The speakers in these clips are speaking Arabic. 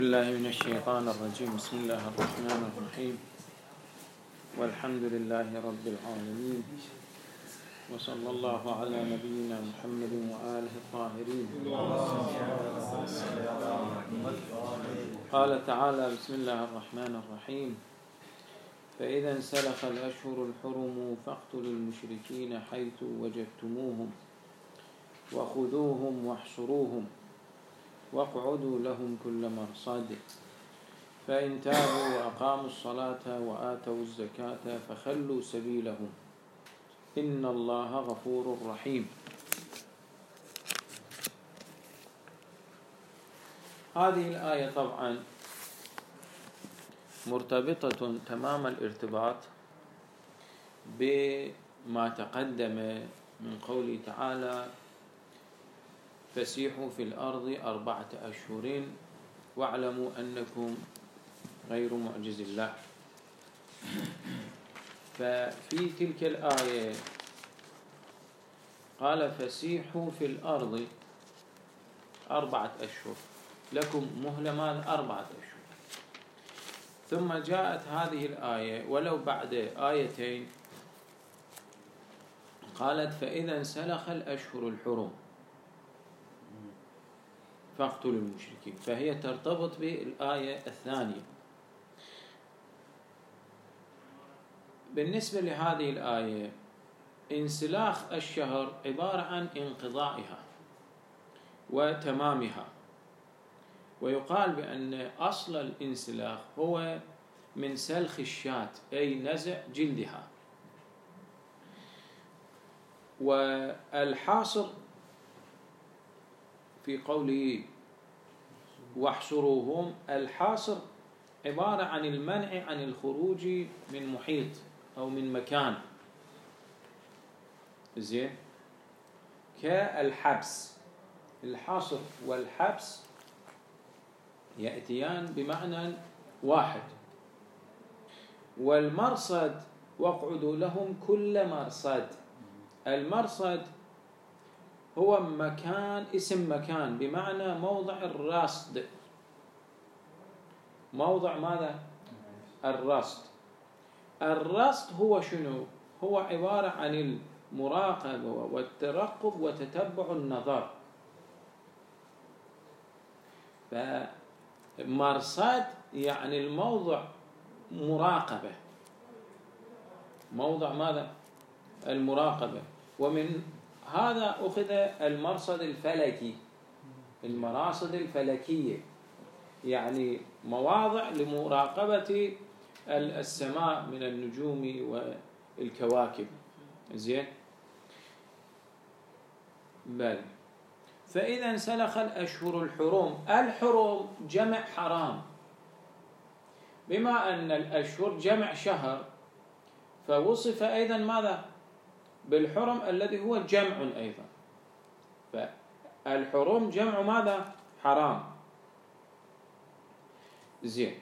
بالله من الشيطان الرجيم. بسم الله الرحمن الرحيم، والحمد لله رب العالمين، وصلى الله على نبينا محمد وآله الطاهرين. قال تعالى: بسم الله الرحمن الرحيم: فإذا انسلخ الأشهر الحرم فاقتلوا المشركين حيث وجدتموهم وخذوهم واحصروهم واقعدوا لهم كل مرصد فإن تابوا وأقاموا الصلاة وآتوا الزكاة فخلوا سبيلهم إن الله غفور رحيم. هذه الآية طبعا مرتبطة تمام الارتباط بما تقدم من قوله تعالى: فسيحوا في الأرض 4 أشهر واعلموا أنكم غير معجز الله. ففي تلك الآية قال: فسيحوا في الأرض 4 أشهر، لكم مهلة 4 أشهر. ثم جاءت هذه الآية ولو بعد آيتين قالت: فإذا انسلخ الأشهر الحرم فاقتلوا المشركين، فهي ترتبط بالآية الثانية. بالنسبة لهذه الآية، انسلاخ الشهر عبارة عن انقضائها وتمامها، ويقال بأن أصل الانسلاخ هو من سلخ الشاة، أي نزع جلدها. والحاصر في قوله واحصروهم، الحاصر عبارة عن المنع عن الخروج من محيط أو من مكان، زين، كالحبس. الحاصر والحبس يأتيان بمعنى واحد. والمرصد واقعدوا لهم كل مرصد. المرصد هو مكان، اسم مكان، بمعنى موضع الرصد. موضع ماذا؟ الرصد. الرصد هو شنو؟ هو عبارة عن المراقبة والترقب وتتبع النظر. فمرصد يعني الموضع مراقبة، موضع ماذا؟ المراقبة. ومن هذا أخذ المرصد الفلكي، المراصد الفلكية، يعني مواضع لمراقبة السماء من النجوم والكواكب، زين. بل فإذا انسلخ الأشهر الحرم، الحرم جمع حرام، بما أن الأشهر جمع شهر فوصف أيضا ماذا؟ بالحرم الذي هو جمع أيضا. فالحرم جمع ماذا؟ حرام، زين.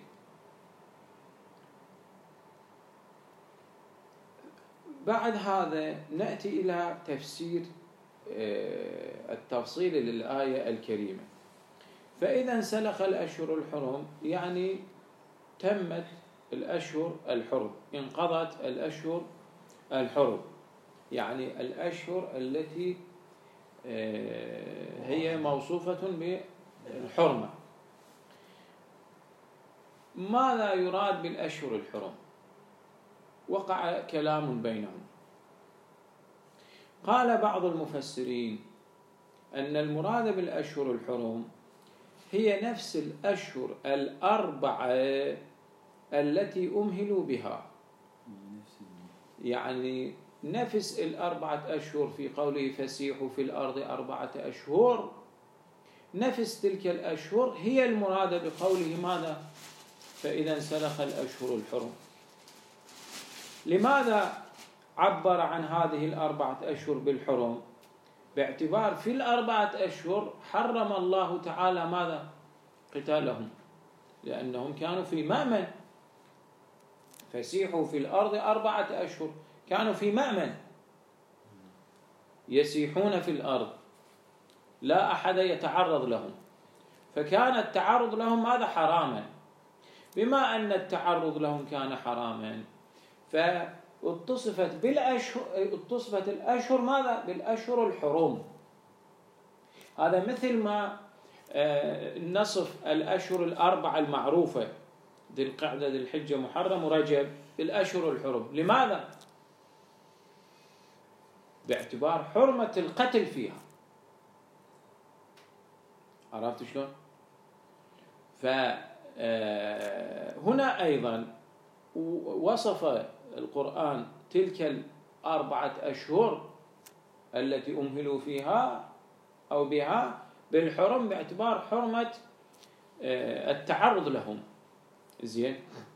بعد هذا نأتي إلى تفسير التفصيل للآية الكريمة. فإذا انسلخ الأشهر الحرم يعني تمت الأشهر الحرم، انقضت الأشهر الحرم، يعني الأشهر التي هي موصوفة بالحرمة. ماذا يراد بالأشهر الحرم؟ وقع كلام بينهم. قال بعض المفسرين أن المراد بالأشهر الحرم هي نفس الأشهر 4 التي أمهلوا بها، يعني نفس 4 أشهر في قوله فسيحوا في الأرض 4 أشهر، نفس تلك الأشهر هي المراد بقوله ماذا؟ فإذا انسلخ الأشهر الحرم. لماذا عبر عن هذه 4 أشهر بالحرم؟ باعتبار في 4 أشهر حرم الله تعالى ماذا؟ قتالهم، لأنهم كانوا في مأمن. فسيحوا في الأرض 4 أشهر، كانوا في مأمن يسيحون في الأرض، لا أحد يتعرض لهم. فكان التعرض لهم ماذا؟ حراما. بما أن التعرض لهم كان حراما فاتصفت الأشهر ماذا؟ بالأشهر الحرم. هذا مثل ما نصف الأشهر الأربعة المعروفة ذي القعدة ذي الحجة محرم ورجب بالأشهر الحرم. لماذا؟ باعتبار حرمة القتل فيها. عرفت شلون؟ فهنا أيضا وصف القرآن تلك الأربعة أشهر التي أمهلوا فيها أو بها بالحرم باعتبار حرمة التعرض لهم. زين.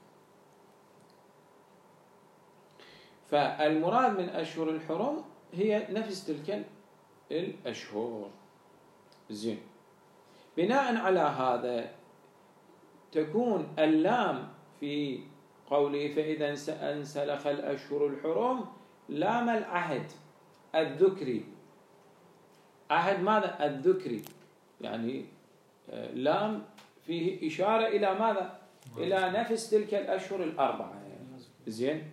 فالمراد من أشهر الحرم هي نفس تلك الأشهر. زين. بناء على هذا تكون اللام في قوله فإذا انسلخ الأشهر الحرم لام العهد الذكري. عهد ماذا؟ الذكري، يعني لام فيه إشارة إلى ماذا؟ إلى نفس تلك الأشهر الأربعة. زين.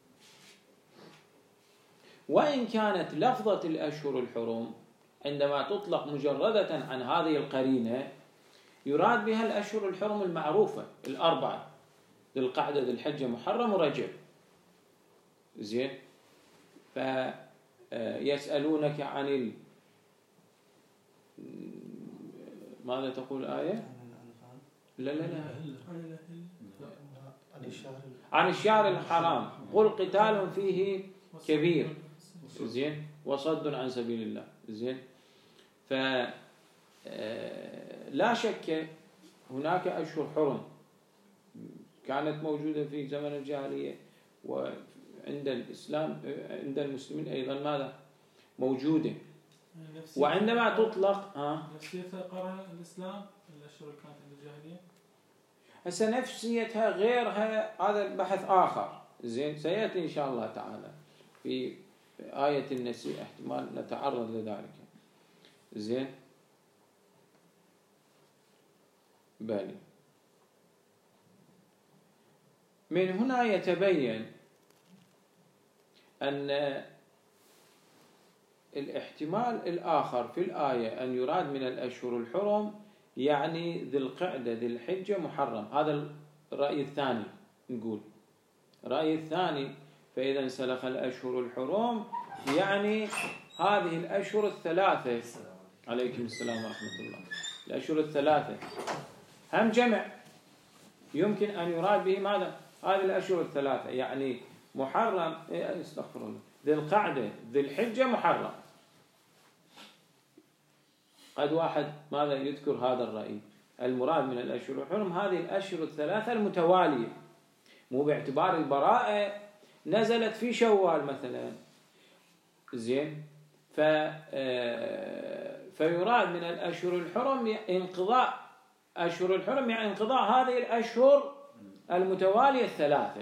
وإن كانت لفظة الأشهر الحرم عندما تطلق مجردة عن هذه القرينة يراد بها الأشهر الحرم المعروفة الأربعة ذي القعدة ذي الحجة محرم ورجب. زين. فيسألونك عن ماذا تقول الآية؟ لا عن الشهر الحرام قل قتال فيه كبير. زين. وصد عن سبيل الله. زين. فلا شك هناك أشهر حرم كانت موجودة في زمن الجاهلية وعند الإسلام عند المسلمين أيضا ماذا؟ موجودة. وعندما تطلق نفسيتها قرأ الإسلام الأشهر كانت عند الجاهلية. هسه نفسيتها غيرها هذا بحث آخر. زين. سيأتي إن شاء الله تعالى في آية النسي احتمال نتعرض لذلك. زين. بالي. من هنا يتبين أن الاحتمال الآخر في الآية أن يراد من الأشهر الحرم يعني ذي القعدة ذي الحجة محرم. هذا الرأي الثاني. نقول الرأي الثاني فإذا انسلخ الأشهر الحرم يعني هذه الأشهر الثلاثة. عليكم السلام ورحمة الله. الأشهر الثلاثة هم جمع يمكن أن يراد به ماذا؟ هذه الأشهر الثلاثة يعني محرم استغفر الله ذي القعدة ذي الحجة محرم. قد واحد ماذا يذكر هذا الرأي المراد من الأشهر الحرم هذه الأشهر الثلاثة المتوالية مو باعتبار البراءة نزلت في شوال مثلا. زين. فيراد من الأشهر الحرم انقضاء أشهر الحرم يعني انقضاء هذه الأشهر المتوالية الثلاثة.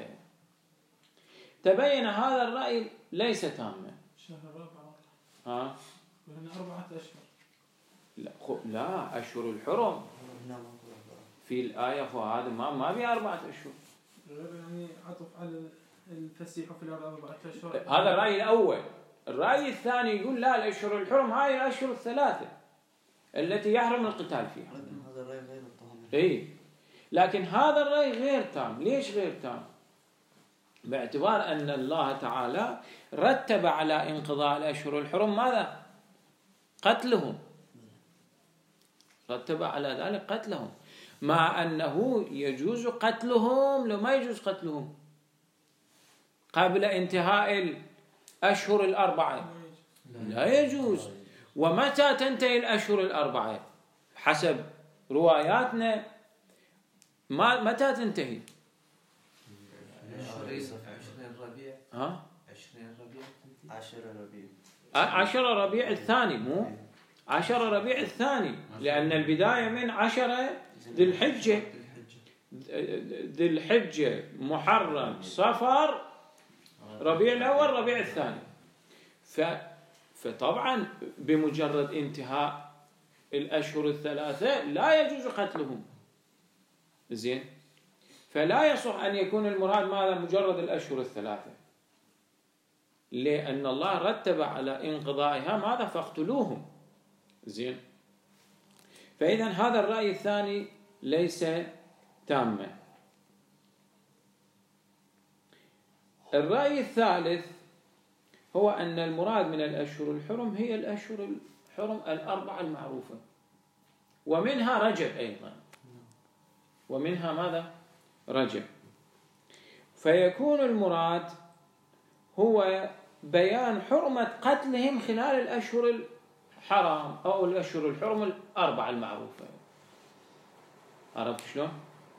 تبين هذا الرأي ليس تاما. شهر الرابع وهنا 4 أشهر. لا أشهر الحرم في الآية هذا ما بي 4 أشهر. يعني عطف على الفسيح في الأرض 4 أشهر. هذا الرأي الأول. الرأي الثاني يقول لا الأشهر الحرم هاي الأشهر الثلاثة التي يحرم القتال فيها. هذا الرأي غير الطهام. إيه. لكن هذا الرأي غير تام. ليش غير تام؟ باعتبار أن الله تعالى رتب على انقضاء الأشهر الحرم ماذا؟ قتلهم. رتب على ذلك قتلهم مع أنه يجوز قتلهم لو ما يجوز قتلهم قبل انتهاء الأشهر الأربعة. لا يجوز. ومتى تنتهي الأشهر الأربعة حسب رواياتنا متى تنتهي؟ 10 ربيع الثاني مو 10 ربيع الثاني لأن البداية من 10 ذي الحجة. ذي الحجة محرم صفر ربيع الأول ربيع الثاني. فطبعا بمجرد انتهاء الأشهر الثلاثة لا يجوز قتلهم. زين، فلا يصح أن يكون المراد ماذا؟ مجرد الأشهر الثلاثة، لأن الله رتب على انقضائها ماذا؟ فاقتلوهم. زين، فإذا هذا الرأي الثاني ليس تاما. الرأي الثالث هو أن المراد من الأشهر الحرم هي الأشهر الحرم الأربعة المعروفة، ومنها رجب أيضا، ومنها ماذا؟ رجب. فيكون المراد هو بيان حرمة قتلهم خلال الأشهر الحرام أو الأشهر الحرم الأربعة المعروفة. عرفت شلون؟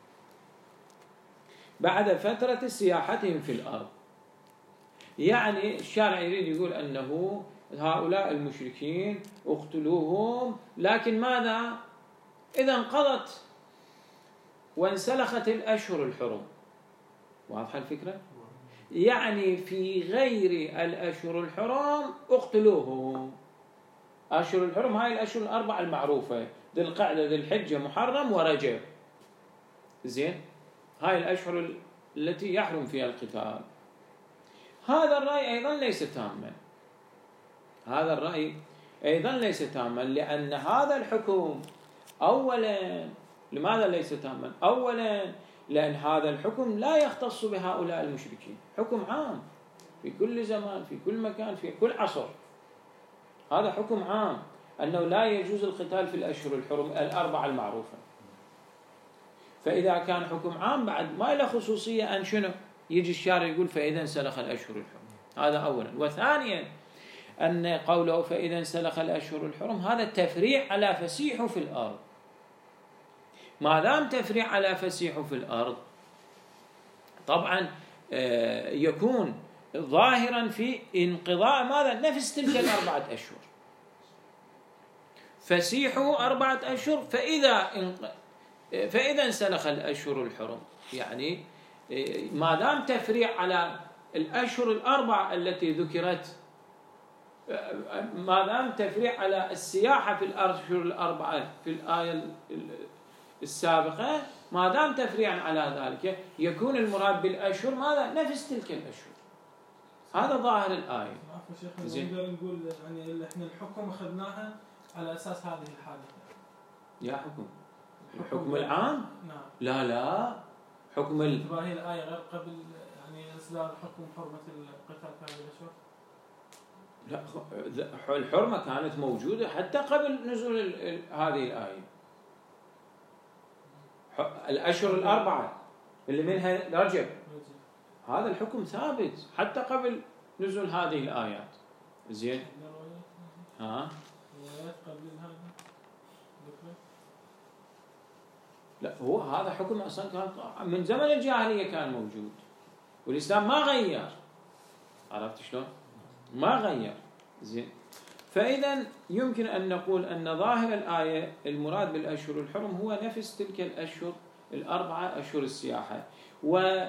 بعد فترة سياحتهم في الأرض. يعني الشارع يريد يقول أنه هؤلاء المشركين اقتلوهم، لكن ماذا؟ إذا انقضت وانسلخت الأشهر الحرم. واضحة الفكرة؟ يعني في غير الأشهر الحرم اقتلوهم. أشهر الحرم هاي الأشهر الأربعة المعروفة، ذي القعدة ذي الحجة محرم ورجب. زين، هاي الأشهر التي يحرم فيها القتال. هذا الرأي أيضا ليس تاما. هذا الرأي أيضا ليس تاما، لأن هذا الحكم أولا، لماذا ليس تاما؟ أولا لأن هذا الحكم لا يختص بهؤلاء المشركين، حكم عام في كل زمان في كل مكان في كل عصر. هذا حكم عام أنه لا يجوز القتال في الأشهر الحرم الأربعة المعروفة. فإذا كان حكم عام بعد ما له خصوصية أن شنو؟ يجي الشارع يقول فإذا انسلخ الأشهر الحرم. هذا أولا. وثانيا أن قوله فإذا انسلخ الأشهر الحرم هذا تفريع على فسيحوا في الأرض. ما دام تفريع على فسيحوا في الأرض طبعا يكون ظاهرا في انقضاء ماذا؟ نفس تلك الأربعة أشهر. فسيحوا 4 أشهر، فإذا انسلخ الأشهر الحرم، يعني ما دام تفريع على الأشهر الأربعة التي ذكرت، ما دام تفريع على السياحة في الأشهر الأربعة في الآية السابقة، ما دام تفريعا على ذلك يكون المراد بالأشهر ماذا؟ نفس تلك الأشهر. هذا ظاهر الآية. عفوا شيخنا، نقدر نقول يعني احنا الحكم اخذناها على أساس هذه الحادثة. يا الحكم العام؟ نعم. لا حكم هي الآية غير قبل يعني إصدار حكم حرمة القتال في هذه الأشهر. لا، الحرمة كانت موجودة حتى قبل نزول هذه الآية. الأشهر الأربعة اللي منها رجب، هذا الحكم ثابت حتى قبل نزول هذه الآيات. زين، لا هو هذا حكم أصلا كان من زمن الجاهلية كان موجود، والإسلام ما غير. عرفت شلون؟ ما غير. زين، فإذا يمكن أن نقول أن ظاهر الآية المراد بالأشهر الحرم هو نفس تلك الأشهر الأربعة أشهر السياحة. و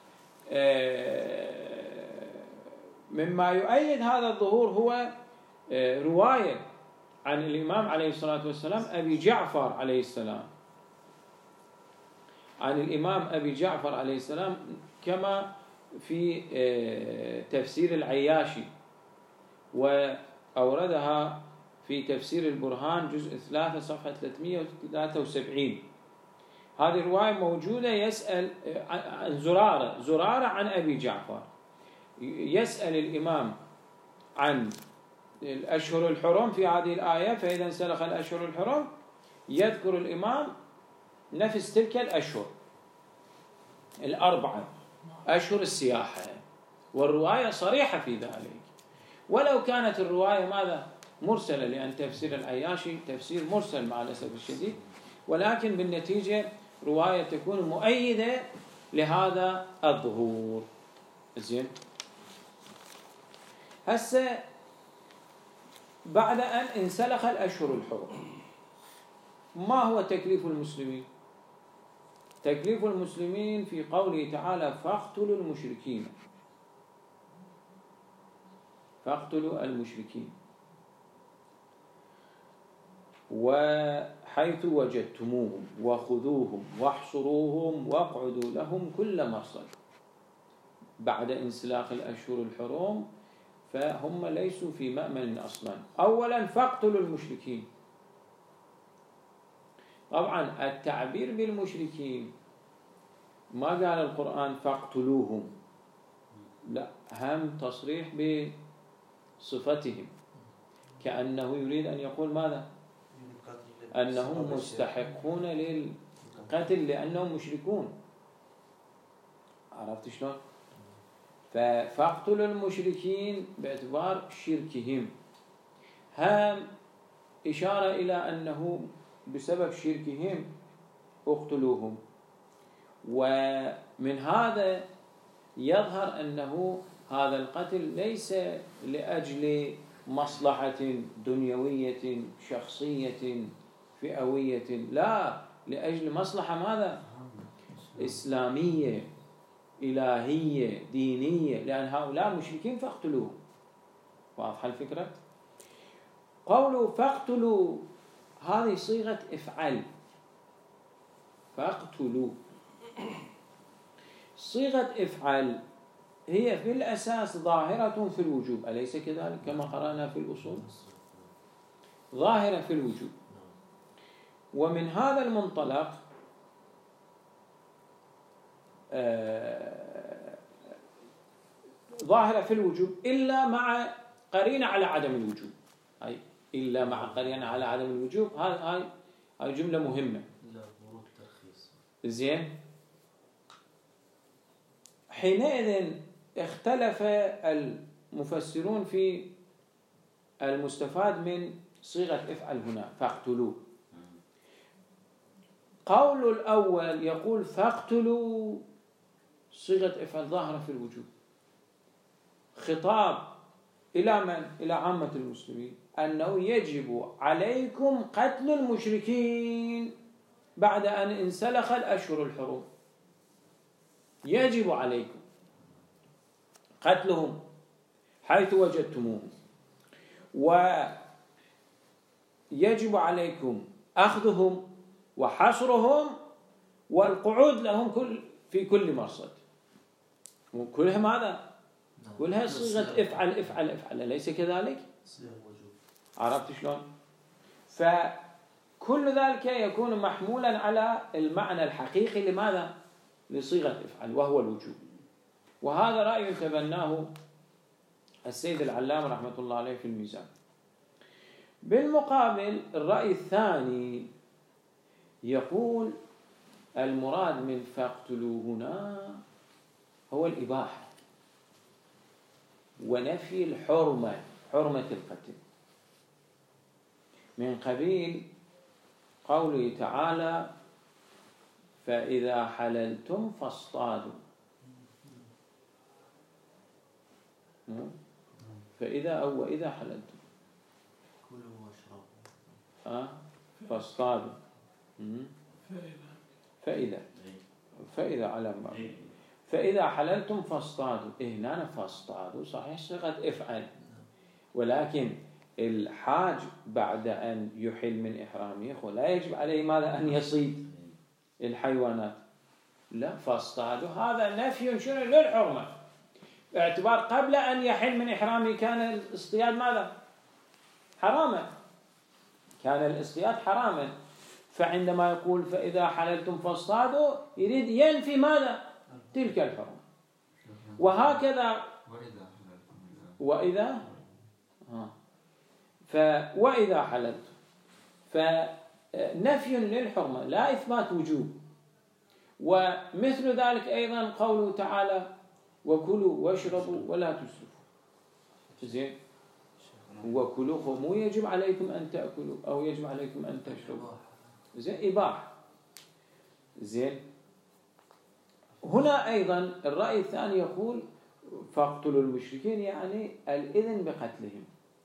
مما يؤيد هذا الظهور هو رواية عن الإمام عليه الصلاة والسلام أبي جعفر عليه السلام، عن الإمام أبي جعفر عليه السلام كما في تفسير العياشي، وأوردها في تفسير البرهان جزء 3 صفحة 373. هذه الرواية موجودة. يسأل عن زرارة عن أبي جعفر، يسأل الإمام عن الأشهر الحرم في هذه الآية، فإذا انسلخ الأشهر الحرم يذكر الإمام نفس تلك الأشهر الأربعة أشهر السياحة، والرواية صريحة في ذلك. ولو كانت الرواية ماذا؟ مرسلة، لأن تفسير العياشي تفسير مرسل مع الأسف الشديد، ولكن بالنتيجة رواية تكون مؤيدة لهذا الظهور. زين، هسه بعد أن انسلخ الأشهر الحرم ما هو تكليف المسلمين؟ تكليف المسلمين في قوله تعالى فاقتلوا المشركين. فاقتلوا المشركين. وحيث وجدتموهم وخذوهم واحصروهم واقعدوا لهم كل مرصد. بعد انسلاخ الأشهر الحرم فهم ليسوا في مأمن أصلا. أولا فاقتلوا المشركين. طبعا التعبير بالمشركين ما قال القرآن فاقتلوهم، لا، هم تصريح بصفتهم، كأنه يريد أن يقول ماذا؟ أنهم مستحقون للقتل لأنهم مشركون. عرفت شلون؟ فاقتلوا المشركين باعتبار شركهم، هم إشارة إلى أنه بسبب شركهم اقتلوهم. ومن هذا يظهر أنه هذا القتل ليس لأجل مصلحة دنيوية شخصية فئوية، لا، لأجل مصلحة ماذا؟ إسلامية إلهية دينية، لأن هؤلاء مشركين فاقتلوهم. واضحة الفكرة؟ قولوا فاقتلوا هذه صيغة افعل، فاقتلوا صيغة افعل هي في الأساس ظاهرة في الوجوب، أليس كذلك كما قرأنا في الأصول؟ ظاهرة في الوجوب. ومن هذا المنطلق ظاهرة في الوجوب إلا مع قرينة على عدم الوجوب. أي إلا مع قرينة على عدم الوجوب، هاي جملة مهمة. زين، حينئذ اختلف المفسرون في المستفاد من صيغة افعل هنا فاقتلوا. قول الأول يقول فاقتلوا صيغة افعل ظاهرة في الوجوب، خطاب إلى من؟ إلى عامة المسلمين، أنه يجب عليكم قتل المشركين بعد أن انسلخ الأشهر الحرم. يجب عليكم قتلهم حيث وجدتموهم، ويجب عليكم أخذهم وحصرهم والقعود لهم في كل مرصد. وكلها ماذا؟ كلها صيغة افعل افعل افعل، أليس كذلك؟ عرفت شلون؟ فكل ذلك يكون محمولا على المعنى الحقيقي لماذا؟ لصيغة افعل، وهو الوجوب. وهذا رأي تبناه السيد العلامة رحمة الله عليه في الميزان. بالمقابل الرأي الثاني يقول المراد من فاقتلوا هنا هو الإباحة ونفي الحرمة، حرمة القتل، من قبيل قوله تعالى فإذا حللتم فاصطادوا. وإذا حللتم كلوا واشربوا فاصطادوا. فإذا على ما فإذا حللتم فاصطادوا. هنا فاصطادوا صحيح صيغة افعل، ولكن الحاج بعد أن يحل من إحرامه لا يجب عليه ماذا؟ أن يصيد الحيوانات، لا، فاصطادوا هذا نفي شنو للحرمة، باعتبار قبل أن يحل من إحرامه كان الاصطياد ماذا؟ حراما، كان الاصطياد حراما. فعندما يقول فإذا حللتم فاصطادوا يريد ينفي ماذا؟ تلك الحرمة. وهكذا وإذا حللتم، فنفي للحرمة لا إثبات وجوب. ومثل ذلك أيضا قوله تعالى وكلوا واشربوا ولا تسرفوا. زين، وكلوا مو يجب عليكم أن تأكلوا أو يجب عليكم أن تشربوا، زين، إباحة. زين، هنا أيضا الرأي الثاني يقول فاقتلوا المشركين يعني الإذن بقتلهم،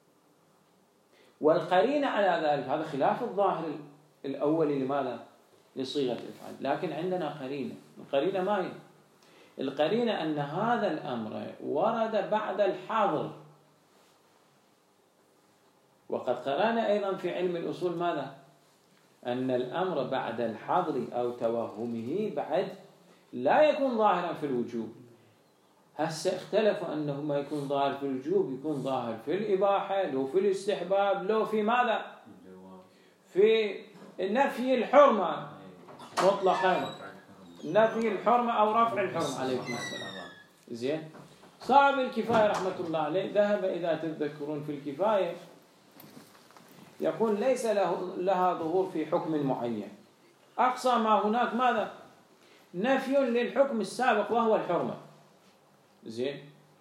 والقرينة على ذلك هذا خلاف الظاهر الأولي لماذا؟ لصيغة الإفعال. لكن عندنا قرينة، القرينة ما هي؟ القرينة أن هذا الأمر ورد بعد الحاضر، وقد قرأنا أيضا في علم الأصول ماذا؟ أن الأمر بعد الحظر أو توهمه بعد لا يكون ظاهرا في الوجوب. هسه اختلفوا أنه ما يكون ظاهر في الوجوب، يكون ظاهر في الإباحة، لو في الاستحباب، لو في ماذا؟ في نفي الحرمة مطلقا، نفي الحرمة أو رفع الحرمة. عليكم السلام. زين. صاحب الكفاية رحمة الله عليه ذهب إذا تتذكرون في الكفاية يقول ليس لها ظهور في حكم معين، أقصى ما هناك ماذا؟ نفي للحكم السابق وهو الحرمة. زين.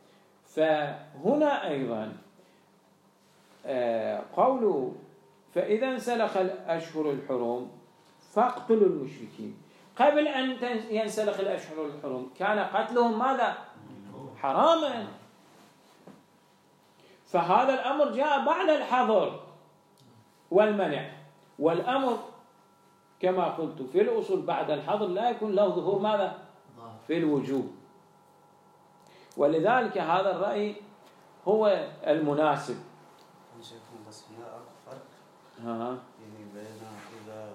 فهنا أيضا قوله فإذا انسلخ الأشهر الحرم فاقتلوا المشركين. قبل أن ينسلخ الأشهر الحرم كان قتلهم ماذا؟ حراما. فهذا الأمر جاء بعد الحظر والمنع، والأمر كما قلت في الأصول بعد الحظر لا يكون له ظهور ماذا؟ في الوجوب. ولذلك هذا الرأي هو المناسب. بس هنا أكو فرق يعني بين إذا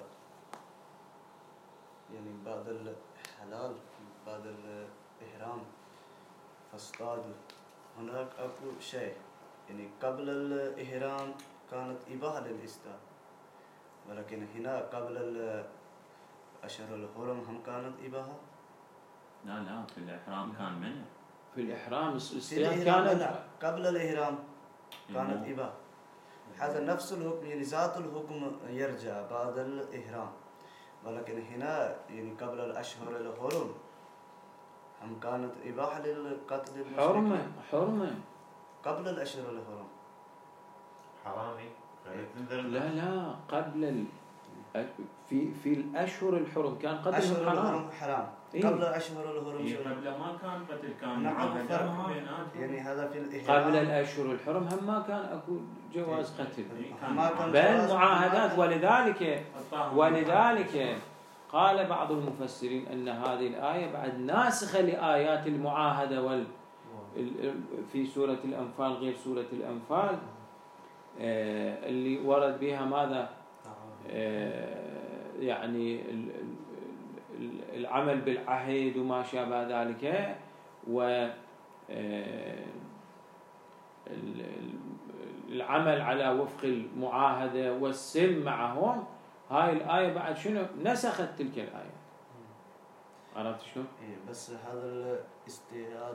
يعني بعد الحلال بعد الإحرام فاصطاد، هناك أكو شيء يعني قبل الإحرام كانت إباحة للاصطياد، ولكن هنا قبل الأشهر الحرم هم كانت إباحة. لا في الإحرام كان منع. في الإحرام الاصطياد كانت قبل الإحرام كانت إباحة. هذا نفس الحكم يعني ذات الحكم يرجع بعد الإحرام، ولكن هنا يعني قبل الأشهر الحرم هم كانت إباحة للقتل المشركين. حرمة قبل الأشهر الحرم حرامي. لا قبل في الأشهر الحرم كان قتل حرام. إيه؟ قبل أشهر الحرم قبل ما كان قتل، كان معاهدات يعني هذا في الإحرام. قبل الأشهر الحرم هم ما كان أكو جواز قتل، كان بل معاهدات. ولذلك قال بعض المفسرين أن هذه الآية بعد ناسخة لآيات المعاهدة في سورة الأنفال غير سورة الأنفال اللي ورد بها ماذا؟ يعني العمل بالعهد وما شابه ذلك، والعمل على وفق المعاهدة والسلم معهم. هاي الآية بعد شنو؟ نسخت تلك الآية. عرفت شنو؟ بس هذا الاصطياد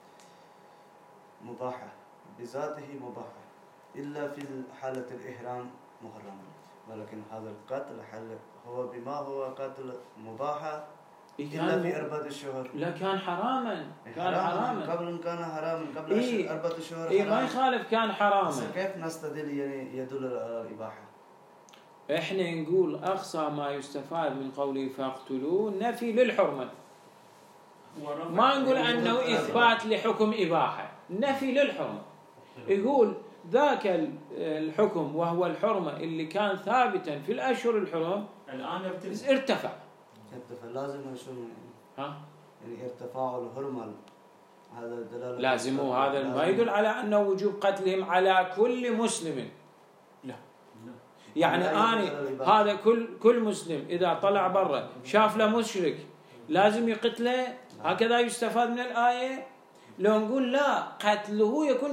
مباحة بذاته مباحة، إلا في حالة الإحرام محرم، ولكن هذا القتل هو بما هو قتل مباحة إلا في 4 أشهر. لا كان حراما. قبل كان حراما قبل 4 أشهر. ما يخالف كان حراما. كيف نستدل يعني يدل على الإباحة؟ احنا نقول أقصى ما يستفاد من قوله فاقتلوا نفي للحرمة، ما نقول أنه إثبات لحكم إباحة، نفي للحرمة. يقول ذاك الحكم وهو الحرمة اللي كان ثابتا في الأشهر الحرم الآن ارتفع. لازم شنو يعني ارتفاع الحرمة، هذا دلالة لازم. هذا ما يدل على أنه وجوب قتلهم على كل مسلم. لا يعني هذا كل مسلم إذا طلع برا شاف له مشرك لازم يقتله، هكذا يستفاد من الآية. لو نقول لا، قتله يكون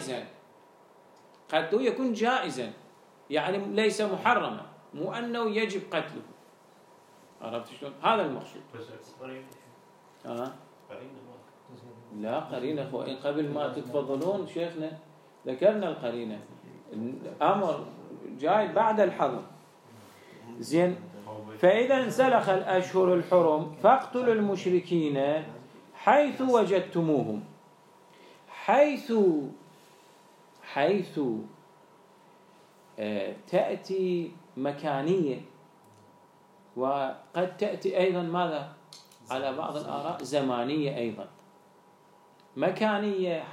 جائزا، يعني ليس محرما، مو أنه يجب قتله. عرفت شلون؟ هذا المقصود. لا قرينة، وإن قبل ما تتفضلون شيخنا ذكرنا القرينة، أمر جاي بعد الحظر. زين. فإذا انسلخ الأشهر الحرم فاقتلوا المشركين حيث وجدتموهم. حيث تأتي مكانية، وقد تأتي أيضا ماذا؟ على بعض الآراء زمانية أيضا. مكانية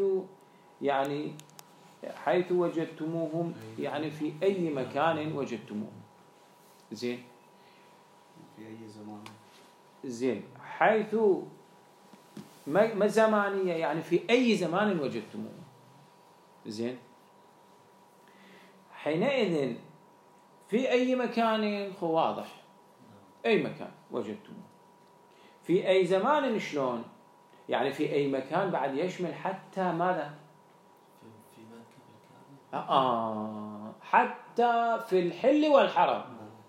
حيث وجدتموهم، يعني في أي مكان وجدتموهم. زين. في أي زمان. زين. حيث ما زمانية، يعني في أي زمان وجدتموهم. زين. حينئذ في أي مكان واضح، أي مكان وجدتموه، في أي زمان شلون؟ يعني في أي مكان بعد يشمل حتى ماذا؟ في مكة حتى في الحل والحرم،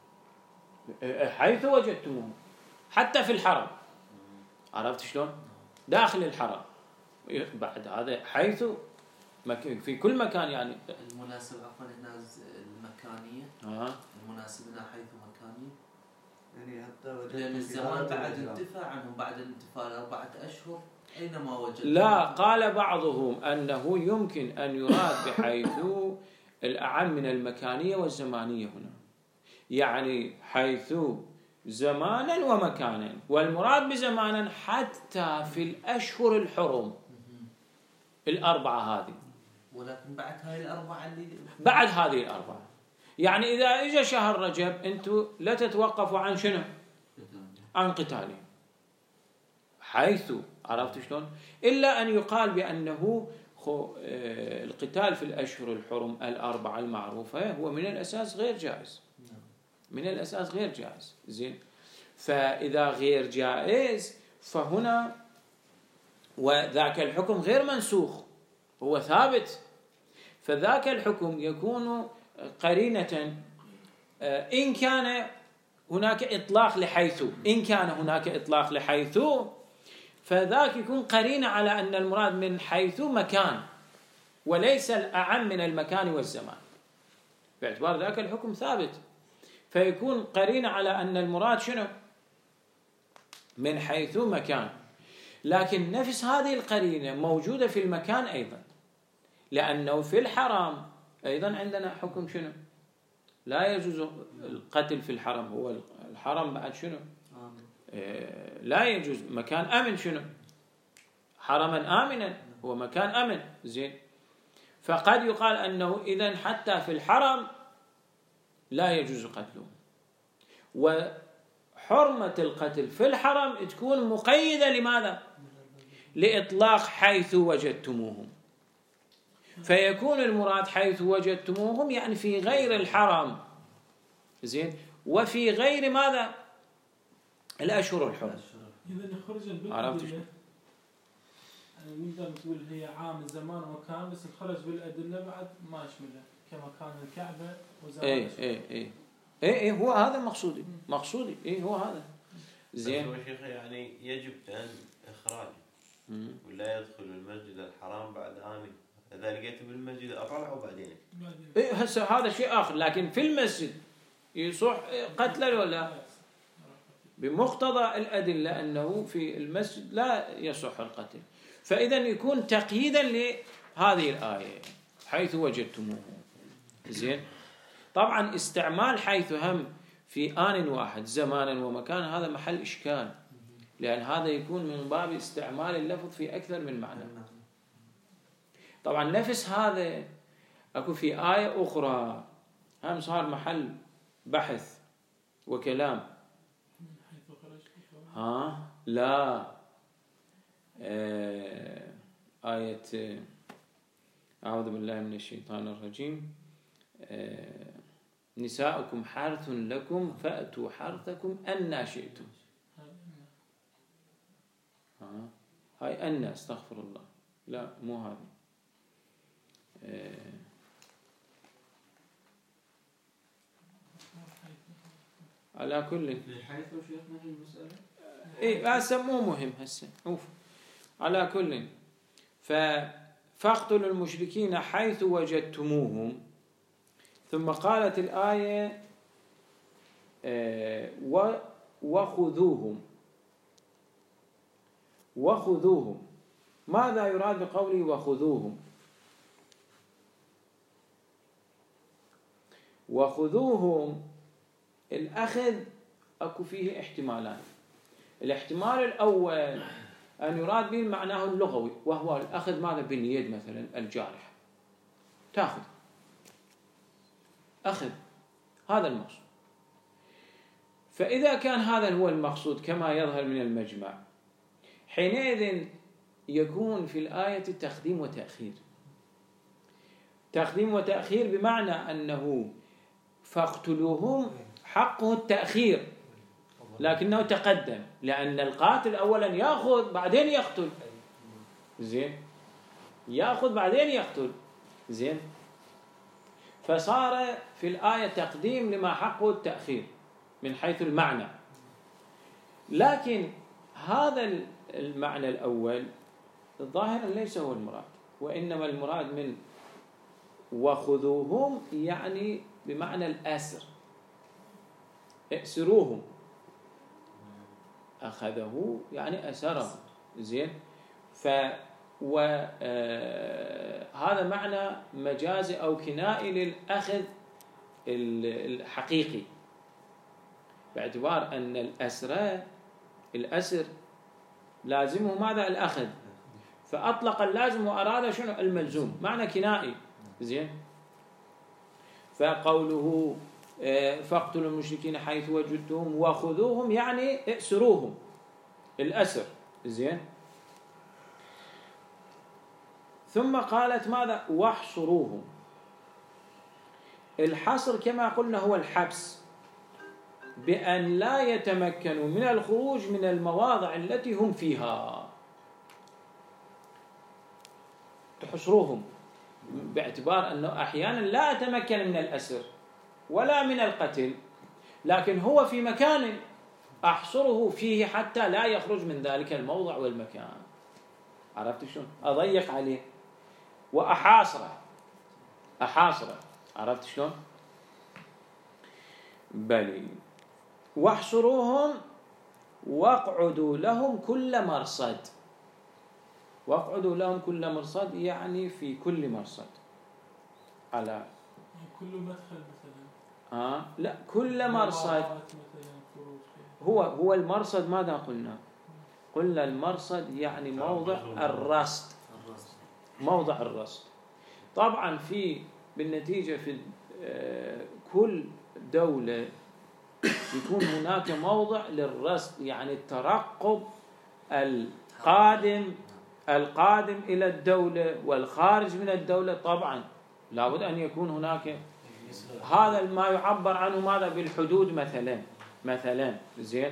حيث وجدتموه، حتى في الحرم. عرفت شلون؟ داخل الحرم بعد هذا حيث في كل مكان. يعني المناسب عفوا هنا المكانية، المناسب هنا حيث مكانية، يعني حتى لأن الزمان بعد انتفى عنهم بعد الانتفاء 4 أشهر أينما وجد. لا، قال بعضهم أنه يمكن أن يراد بحيث الأعم من المكانية والزمانية هنا، يعني حيث زمانا ومكانا، والمراد بزمانا حتى في الأشهر الحرم 4 هذه. ولكن بعد هاي ال4 اللي بعد هذه ال4، يعني إذا إجا شهر رجب أنتم لا تتوقفوا عن شنو؟ عن قتالهم حيث. عرفت شلون؟ إلا أن يقال بأنه القتال في الأشهر الحرم 4 المعروفة هو من الأساس غير جائز، من الأساس غير جائز. زين، فإذا غير جائز فهنا وذاك الحكم غير منسوخ، هو ثابت، فذاك الحكم يكون قرينة إن كان هناك إطلاق لحيث، إن كان هناك إطلاق لحيث فذاك يكون قرينة على أن المراد من حيث مكان وليس الأعم من المكان والزمان، باعتبار ذاك الحكم ثابت، فيكون قرينة على أن المراد شنو؟ من حيث مكان. لكن نفس هذه القرينة موجودة في المكان أيضا، لأنه في الحرام أيضا عندنا حكم شنو؟ لا يجوز القتل في الحرم، هو الحرم بعد شنو؟ لا يجوز، مكان أمن، شنو؟ حرما آمنا، هو مكان أمن. زين، فقد يقال أنه إذن حتى في الحرم لا يجوز قتله، وحرمة القتل في الحرم تكون مقيدة لماذا؟ لإطلاق حيث وجدتموهم، فيكون المراد حيث وجدتموهم يعني في غير الحرم. زين، وفي غير ماذا؟ الأشهر الحرم. إذا نخرج بالأدلة، يعني نقدر نقول هي عام زمان ومكان، بس نخرج بالأدلة بعد ما يشملها كمكان الكعبة وزمان. إيه هو هذا مقصودي هو هذا. زين، هو شيخ يعني يجب أن إخراجه ولا يدخل المسجد الحرام بعد آمن، إذا لقيته بالمسجد أطلعه بعدين. هسه هذا شيء آخر، لكن في المسجد يصح قتله ولا؟ بمقتضى الأدلة أنه في المسجد لا يصح القتل، فإذا يكون تقييدا لهذه الآية حيث وجدتموه. زين، طبعا استعمال حيث هم في آن واحد زمانا ومكان هذا محل إشكال، لأن هذا يكون من باب استعمال اللفظ في أكثر من معنى. طبعا نفس هذا أكو في آية أخرى هم صار محل بحث وكلام. لا، آية أعوذ بالله من الشيطان الرجيم، نساؤكم حرث لكم فأتوا حرثكم أن شئتم. هاي أن، استغفر الله، لا مو هذه. على كل حيث شيخنا هي المسألة هسه مو مهم هسه. على كل فاقتلوا المشركين حيث وجدتموهم. ثم قالت الآية وخذوهم. ماذا يراد بقوله وخذوهم؟ وخذوهم الأخذ أكو فيه احتمالان. الاحتمال الأول أن يراد به معناه اللغوي، وهو الأخذ ماذا؟ باليد مثلا الجارح، تأخذ، أخذ، هذا المقصود. فإذا كان هذا هو المقصود كما يظهر من المجمع، حينئذ يكون في الآية تقديم وتأخير. تقديم وتأخير بمعنى أنه فاقتلوهم حقه التأخير، لكنه تقدم، لأن القاتل أولا يأخذ بعدين يقتل. زين، يأخذ بعدين يقتل. زين، فصار في الآية تقديم لما حقه التأخير من حيث المعنى. لكن هذا المعنى الأول ظاهرا ليس هو المراد، وإنما المراد من وخذوهم يعني بمعنى الأسر، ائسروهم، أخذه يعني أسره. زين، هذا معنى مجازي أو كنائي للأخذ الحقيقي، باعتبار أن الأسر لازمه ماذا؟ الأخذ، فأطلق اللازم وأراد شنو؟ الملزوم، معنى كنائي. زين، فقوله فاقتلوا المشركين حيث وجدتهم وخذوهم يعني ائسروهم، الأسر. زين، ثم قالت ماذا؟ واحصروهم. الحصر كما قلنا هو الحبس، بأن لا يتمكنوا من الخروج من المواضع التي هم فيها. تحصروهم باعتبار أنه أحيانا لا أتمكن من الأسر ولا من القتل، لكن هو في مكان أحصره فيه حتى لا يخرج من ذلك الموضع والمكان. عرفت شلون؟ أضيق عليه وأحاصره. عرفت شلون؟ بلي. واحصروهم واقعدوا لهم كل مرصد. واقعدوا لهم كل مرصد يعني في كل مرصد، على كل مدخل مثلا. لا، كل مرصد. هو المرصد ماذا قلنا؟ قلنا المرصد يعني موضع الرصد. موضع الرصد. طبعا بالنتيجة في كل دولة يكون هناك موضع للرصد، يعني الترقب القادم إلى الدولة والخارج من الدولة. طبعا لابد أن يكون هناك هذا ما يعبر عنه ماذا؟ بالحدود مثلا. زين،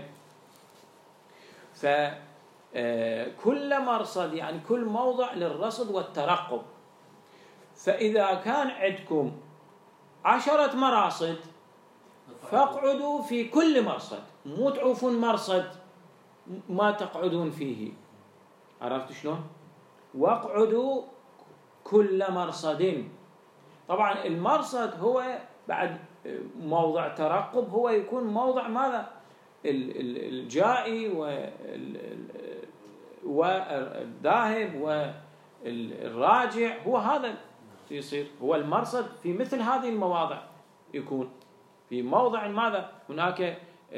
فكل مرصد يعني كل موضع للرصد والترقب. فإذا كان عندكم 10 مراصد فاقعدوا في كل مرصد، مو تعوفون مرصد ما تقعدون فيه. عرفت شلون؟ واقعدوا كل مرصد. طبعا المرصد هو بعد موضع ترقب، هو يكون موضع ماذا؟ الجائي والذاهب والراجع، هو هذا يصير هو المرصد في مثل هذه المواضع. يكون في موضع ماذا؟ هناك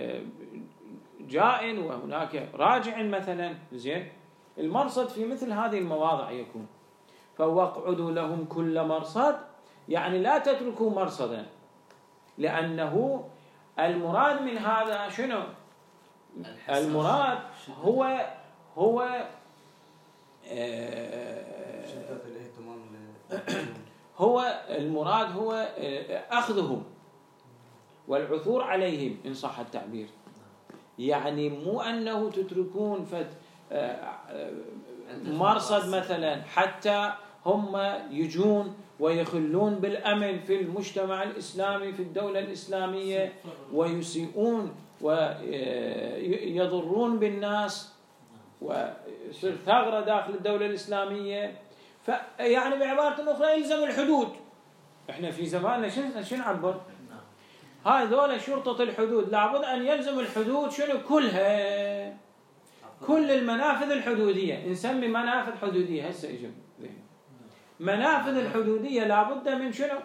جاء وهناك راجع مثلا. زين، المرصد في مثل هذه المواضع يكون. فواقعدوا لهم كل مرصد يعني لا تتركوا مرصدا، لأنه المراد من هذا شنو؟ المراد هو المراد هو أخذهم والعثور عليهم إن صح التعبير. يعني مو أنه تتركون مرصد مثلا حتى هم يجون ويخلون بالأمن في المجتمع الإسلامي في الدولة الإسلامية ويسيئون ويضرون بالناس ويصير ثغرة داخل الدولة الإسلامية. يعني بعبارة أخرى يلزم الحدود. إحنا في زماننا شنو نعبر؟ هذول شرطة الحدود لابد أن يلزم الحدود شنو؟ كلها، كل المنافذ الحدودية. نسمي منافذ حدودية هسه يجب منافذ الحدودية لابد من شنو؟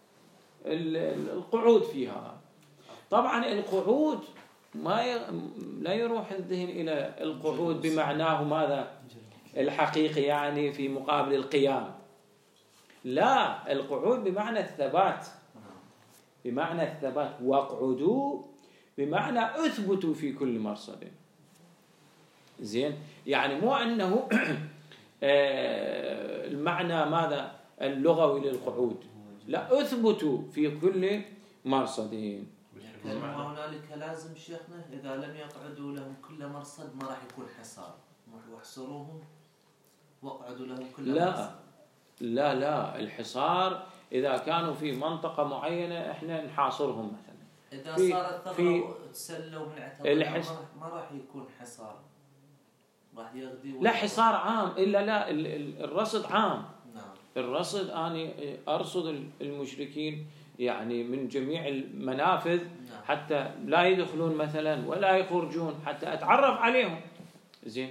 القعود فيها. طبعا القعود لا يروح الذهن إلى القعود بمعناه ماذا؟ الحقيقي يعني في مقابل القيام. لا، القعود بمعنى الثبات، بمعنى الثبات. واقعدوا بمعنى اثبتوا في كل مرصد. زين، يعني مو أنه المعنى ماذا؟ اللغوي للقعود، لا أثبتوا في كل مرصد. يعني هنالك لازم شيخنا إذا لم يقعدوا لهم كل مرصد ما راح يكون حصار، واحصروهم واقعدوا لهم كل مرصد. لا الحصار إذا كانوا في منطقة معينة إحنا نحاصرهم مثلا. إذا صارت ثغرة تسلوا من اعتبار ما راح يكون حصار، راح يغدي. لا حصار عام إلا لا الرصد عام. نعم. الرصد أنا أرصد المشركين يعني من جميع المنافذ. نعم. حتى لا يدخلون مثلا ولا يخرجون حتى أتعرف عليهم. زين.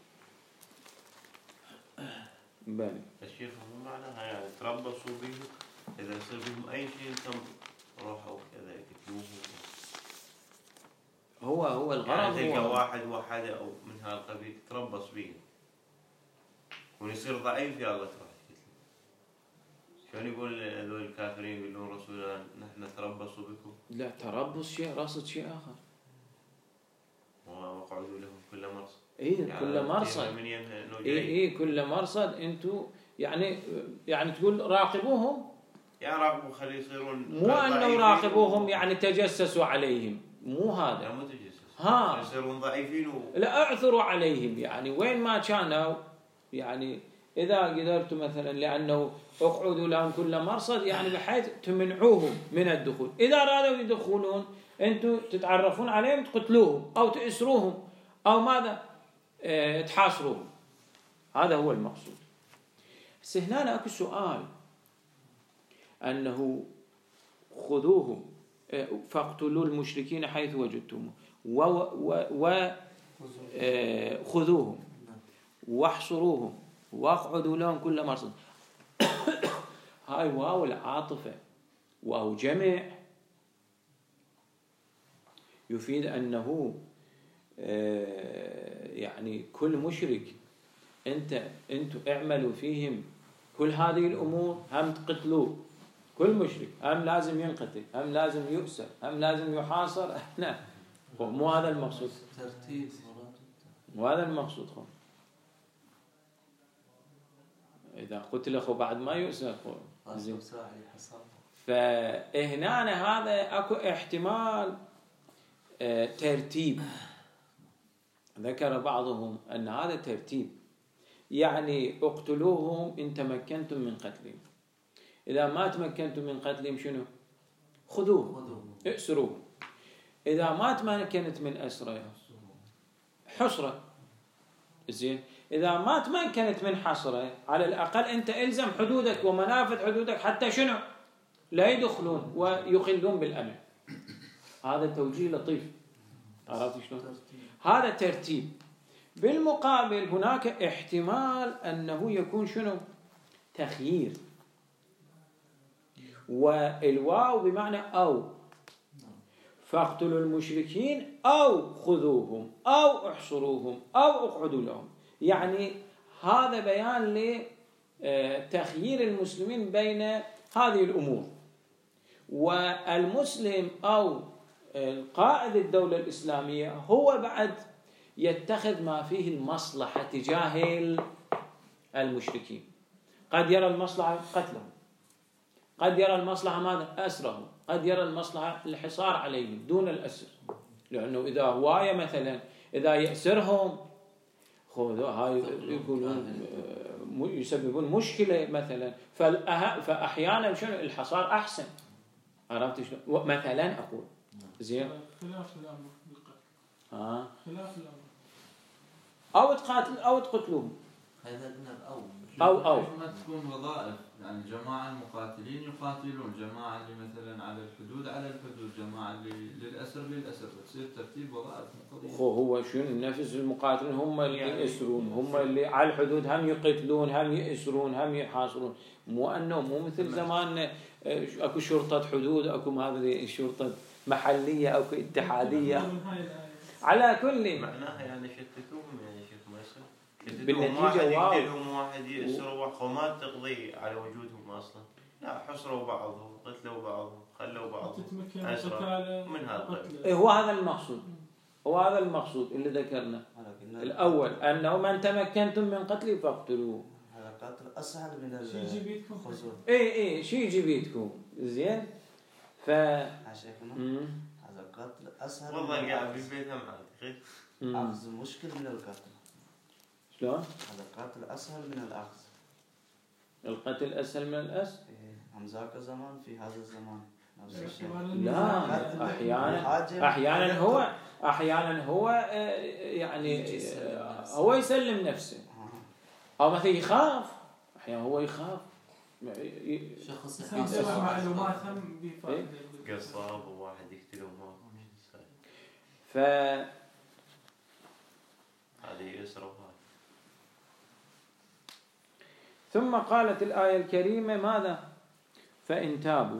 بالي. الشيخ مو معناها يعني تربصوا به إذا يصير بهم أي شيء أنتم روحوا كذا يقتلوه. هو الغرض يعني تلقى واحد وحده أو من هالقبيل تربص به ويصير ضعيف يا الله تروح تقتله. شلون يقول هذول الكافرين يقولون رسولنا نحن نتربص بكم؟ لا تربص شيء، رصد شيء آخر. وقعدوا لهم كل مرصد. يعني كل مرصد. كل مرصد انتم يعني تقول راقبوهم. يعني راقبوا خلي يصيرون. مو انه راقبوهم يعني تجسسوا عليهم، مو هذا. لا مو تجسس. يصيرون ضعيفين لا اعثروا عليهم، يعني وين ما كانوا، يعني اذا قدرتوا مثلا لانه اقعدوا لهم كل مرصد يعني بحيث تمنعوهم من الدخول. اذا ارادوا يدخلون انتم تتعرفون عليهم تقتلوهم او تأسروهم او ماذا تحاصروهم. هذا هو المقصود. بس هنا اكو سؤال انه خذوهم فاقتلوا المشركين حيث وجدتموهم وخذوهم واحصروهم واقعدوا لهم كل مرصد. هاي واو العاطفة واو جمع يفيد أنه يعني كل مشرك أنتم اعملوا فيهم كل هذه الأمور، هم تقتلوه كل مشرك، هم لازم ينقتل، هم لازم يؤسر، هم لازم يحاصر. لا مو هذا المقصود. ترتيب مو هذا المقصود. إذا قتل أخو بعد ما يؤسر زين. فهنا هذا أكو احتمال ترتيب. ذكر بعضهم أن هذا ترتيب، يعني اقتلوهم إن تمكنتم من قتلهم. إذا ما تمكنتم من قتلهم شنو؟ خذوهم اسروهم. إذا ما تمكنت من أسره حصره. زين. إذا ما تمكنت من حصره على الأقل أنت إلزم حدودك ومنافذ حدودك حتى شنو؟ لا يدخلون ويخلون بالأمن. هذا توجيه لطيف. عرفت شلون؟ هذا ترتيب. بالمقابل هناك احتمال أنه يكون شنو؟ تخيير. والواو بمعنى أو، فاقتلوا المشركين أو خذوهم أو احصروهم أو اقعدوا لهم. يعني هذا بيان لتخيير المسلمين بين هذه الأمور. والمسلم أو قائد الدولة الإسلامية هو بعد يتخذ ما فيه المصلحة تجاه المشركين. قد يرى المصلحة قتلهم، قد يرى المصلحة ماذا؟ أسرهم، قد يرى المصلحة الحصار عليهم دون الأسر. لأنه إذا هواية مثلا إذا يأسرهم هاي يقولون يسببون مشكلة مثلا، فأحيانا شنو الحصار أحسن. عرفت شلون؟ مثلا أقول زين خلاف الأمر بالقتل. خلاف الأمر أو تقاتل أو تقتلوهم. هذا قلنا أو ما تكون وظائف، يعني جماعة المقاتلين يقاتلون، جماعة اللي مثلا على الحدود على الحدود، جماعة اللي للأسر للأسر، تصير ترتيب وظائف القضية. هو شنو نفس المقاتلين هم اللي يأسرون، هم اللي على الحدود هم يقتلون هم يأسرون هم يحاصرون. مو أنه مو مثل زمان أكو شرطة حدود، أكو هذه شرطة محلية، أكو اتحادية. على كل معناها يعني شتتوهم يعني شيخ ميسر. بالنتيجة واحد يأسر وما تقضي على وجودهم أصلا. لا حصروا بعضهم، قتلوا بعضهم، خلوا بعضهم من هذا. هو هذا المقصود، هو هذا المقصود اللي ذكرنا الأول، أنه من تمكنتم من قتله فاقتلوه. هذا قتل أسهل من الخزور. إيه شو يجي بيدكم زين. عشيخنا هذا القتل أسهل. والله قاعد في بيتها معك. أخذ مشكل من القتل. شلون؟ هذا القتل أسهل من الأخذ. القتل أسهل من الأسر؟ إيه هم ذاك الزمان في هذا الزمان نفس الشيء. لا أحيانا هو يعني هو يسلم نفسه أو مثلا يخاف. أحيانا هو يخاف شخص معلومات هم بيفرق قصاب وواحد يقتله ما هذه يسرى. ثم قالت الآية الكريمة ماذا؟ فإن تابوا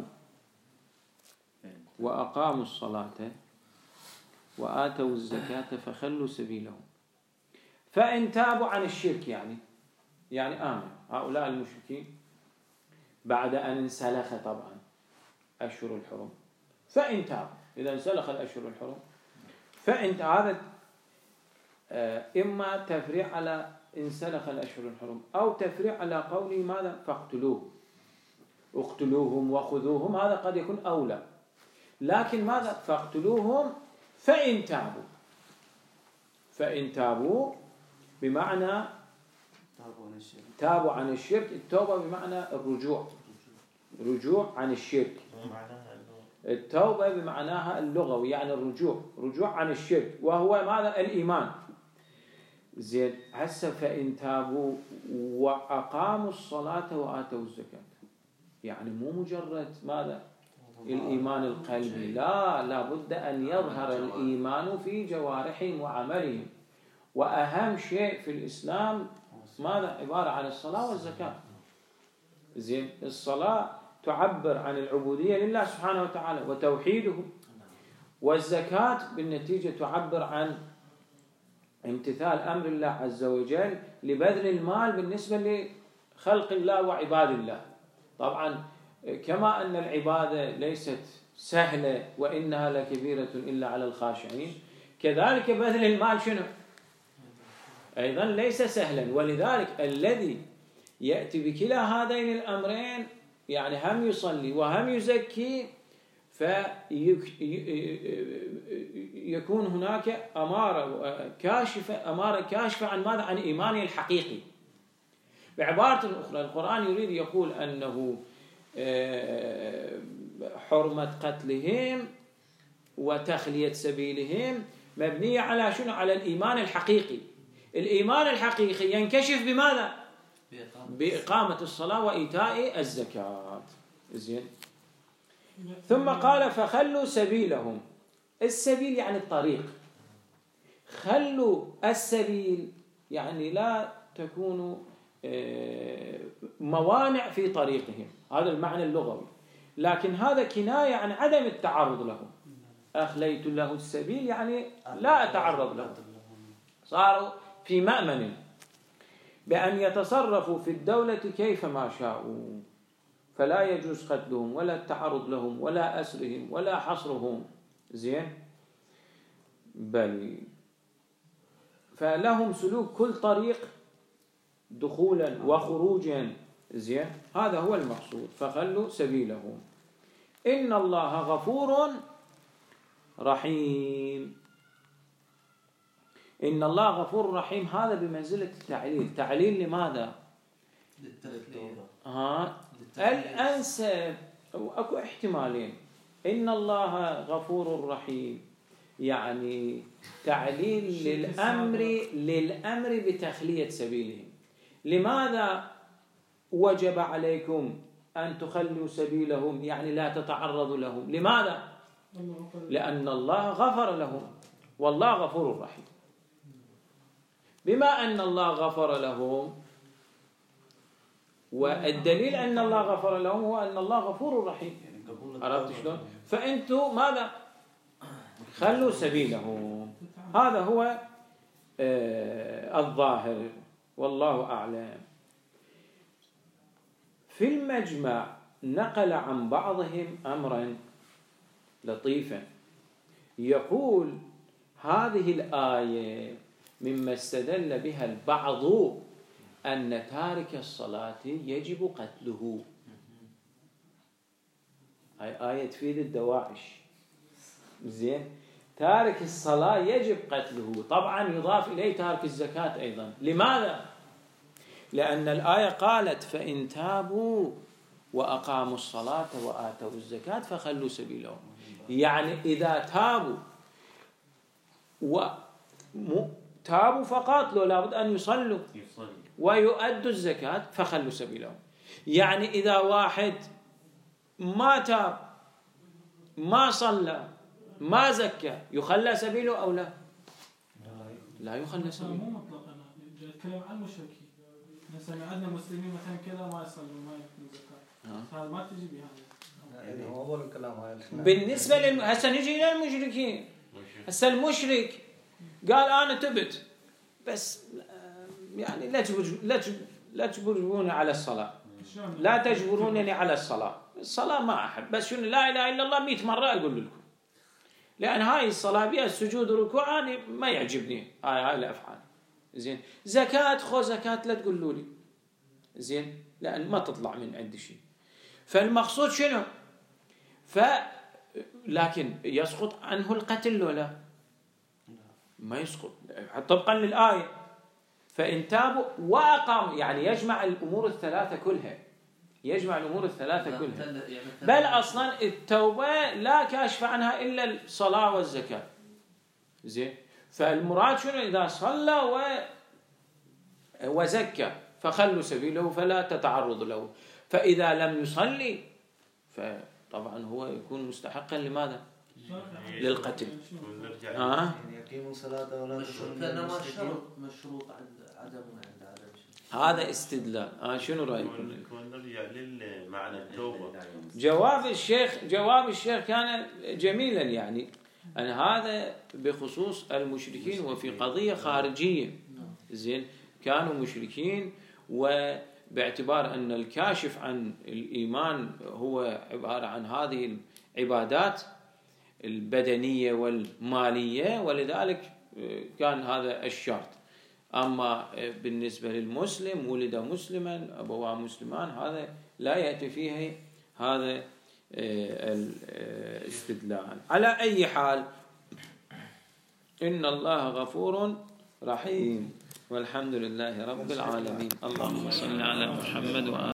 وأقاموا الصلاة وآتوا الزكاة فخلوا سبيلهم. فإن تابوا عن الشرك يعني آمنوا هؤلاء المشركين بعد أن انسلخ طبعا أشهر الحرم. فإن تابوا إذا انسلخ الأشهر الحرم فإن هذا إما تفريع على انسلخ الأشهر الحرم أو تفريع على قوله ماذا؟ اقتلوهم وخذوهم. هذا قد يكون أولى لكن ماذا؟ فاقتلوهم فإن تابوا بمعنى تابوا عن الشرك. التوبة بمعنى رجوع عن الشرك. التوبة بمعناها اللغوي يعني رجوع عن الشرك وهو ماذا؟ الإيمان. زين هسه فإن تابوا وأقاموا الصلاة وآتوا الزكاة يعني مو مجرد ماذا؟ الإيمان القلبي، لا بد أن يظهر الإيمان في جوارحهم وعملهم. وأهم شيء في الإسلام ماذا؟ عبارة عن الصلاة والزكاة. زين الصلاة تعبر عن العبودية لله سبحانه وتعالى وتوحيده، والزكاة بالنتيجة تعبر عن امتثال أمر الله عز وجل لبذل المال بالنسبة لخلق الله وعباد الله. طبعا كما أن العبادة ليست سهلة وإنها لكبيرة إلا على الخاشعين، كذلك بذل المال شنو؟ أيضا ليس سهلا. ولذلك الذي يأتي بكلا هذين الأمرين يعني هم يصلي وهم يزكي فيكون هناك أمارة كاشفة عن ماذا؟ عن إيمانه الحقيقي. بعبارة أخرى القرآن يريد يقول أنه حرمة قتلهم وتخلية سبيلهم مبنية على شنو؟ على الإيمان الحقيقي. الإيمان الحقيقي ينكشف بماذا؟ بإقامة الصلاة وإيتاء الزكاة. زين ثم قال فخلوا سبيلهم. السبيل يعني الطريق. خلوا السبيل يعني لا تكونوا موانع في طريقهم، هذا المعنى اللغوي. لكن هذا كناية عن عدم التعرض لهم. أخليت له السبيل يعني لا أتعرض لهم، صاروا في مأمن بأن يتصرفوا في الدولة كيفما شاءوا، فلا يجوز قتلهم ولا التعرض لهم ولا أسرهم ولا حصرهم. زين بل فلهم سلوك كل طريق دخولا وخروجا. زين هذا هو المقصود. فخلوا سبيلهم. إن الله غفور رحيم. إن الله غفور رحيم هذا بمنزلة التعليل. تعليل لماذا؟ الأنسب أكو احتمالين. إن الله غفور رحيم يعني تعليل للأمر بتخلية سبيلهم. لماذا وجب عليكم أن تخلوا سبيلهم يعني لا تتعرضوا لهم؟ لماذا؟ لأن الله غفر لهم والله غفور رحيم. بما أن الله غفر لهم والدليل أن الله غفر لهم هو أن الله غفور رحيم. عرفت شلون؟ فأنتوا ماذا؟ خلوا سبيلهم. هذا هو الظاهر والله أعلم. في المجمع نقل عن بعضهم أمرا لطيفا يقول هذه الآية مما استدل بها البعض أن تارك الصلاة يجب قتله. هاي آية تفيد الدواعش. زين، تارك الصلاة يجب قتله. طبعا يضاف إليه تارك الزكاة أيضا. لماذا؟ لأن الآية قالت فإن تابوا وأقاموا الصلاة وآتوا الزكاة فخلوا سبيلهم. يعني إذا تابوا تابوا فقاتلوا، لابد أن يصلوا ويؤدوا الزكاة فخلوا سبيلهم. يعني إذا واحد ما تاب ما صلى ما زكى يخلى سبيله أو لا؟ لا يخلى سبيله. مو مطلقا، نتكلم عن المشركين. مثلا عندنا مسلمين مثلا كذا ما يصلوا ما يأكلوا زكاة، هذا ما تجي بهذا. يعني هو أول الكلام هاي. بالنسبة هسه نجي إلى المشركين. هسه المشرك قال أنا تبت بس يعني لا تجبروني على الصلاة، لا تجبرونني على الصلاة. الصلاة ما أحب، بس شنو لا إله إلا الله 100 مرة أقول لكم، لأن هاي الصلاة بها السجود والركوع أنا ما يعجبني هاي الأفعال. زين، زكاة خو زكاة لا تقولوا لي، زين، لأن ما تطلع من عندي شيء. فالمقصود شنو؟ لكن يسقط عنه القتل ولا ما يسقط طبقا للآية. فإن تابوا وأقاموا، يعني يجمع الأمور الثلاثة كلها، يجمع الأمور الثلاثة كلها. بل أصلا التوبة لا كاشف عنها إلا الصلاة والزكاة. زين، فالمراد شنو؟ إذا صلى وزكى فخلوا سبيله فلا تتعرض له. فإذا لم يصلي فطبعا هو يكون مستحقا لماذا؟ للقتل. يقيموا صلاة ولا مشروط عند عدم هذا استدلال. شنو رأيكم؟ نرجع للمعنى التوبة. جواب الشيخ كان جميلا، يعني أن هذا بخصوص المشركين وفي قضية خارجية. زين، كانوا مشركين، وباعتبار أن الكاشف عن الإيمان هو عبارة عن هذه العبادات البدنية والمالية، ولذلك كان هذا الشرط. أما بالنسبة للمسلم ولد مسلما أبواه مسلمان، هذا لا يأتي فيه هذا الاستدلال. على أي حال، إن الله غفور رحيم، والحمد لله رب العالمين. اللهم صل على محمد وآله.